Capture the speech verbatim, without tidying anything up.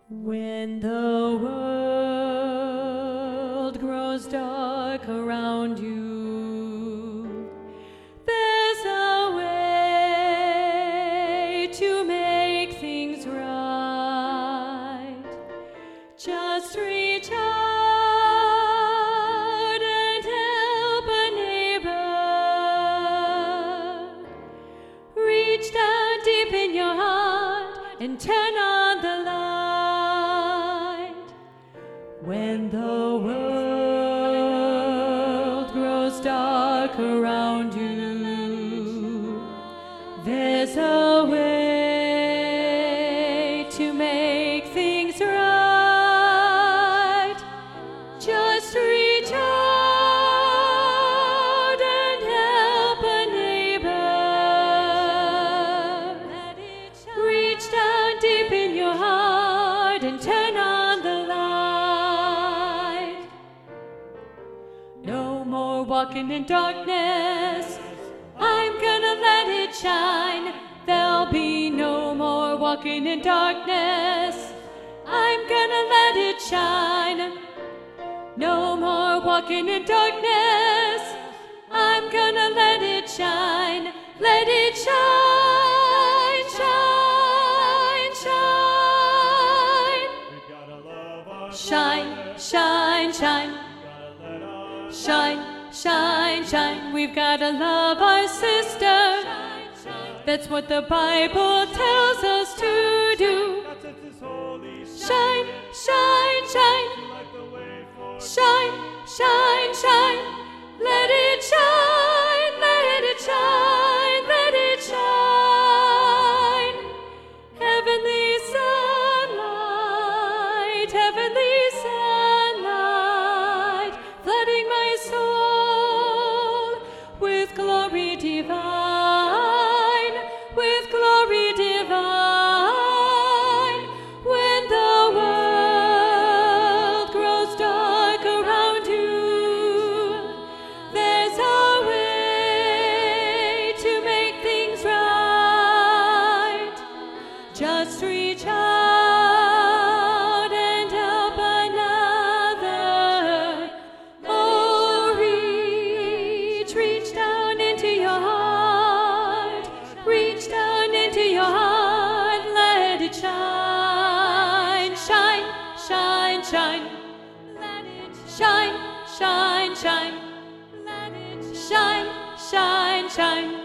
When the world grows dark around you, there's a way to make things right. Just reach out and help a neighbor. Reach down deep in your heart and turn on the light. When the world grows dark around you, there's a way to make things right. Just reach out and help a neighbor. Reach down deep in your heart and turn on the light. No more walking in darkness, I'm gonna let it shine. There'll be no more walking in darkness, I'm gonna let it shine. No more walking in darkness, I'm gonna let it shine. Let it shine, shine, shine. We've gotta love our Shine, shine, shine. gotta let our Shine, shine, shine. We've gotta love our sister. That's what the Bible tells us to do. God sets his holy Shine, shine, shine. like the way for Shine, shine, shine. Let it shine, let it shine, let it shine. Heavenly sunlight, heavenly sunlight, flooding my soul with glory divine, with glory divine. When the world grows dark around you, there's a way to make things right. Just reach out and help another. Oh, reach, reach down into your heart. Reach down into your heart. Let it shine, shine, shine, shine. Let it shine, shine, shine. Let it shine, shine, shine.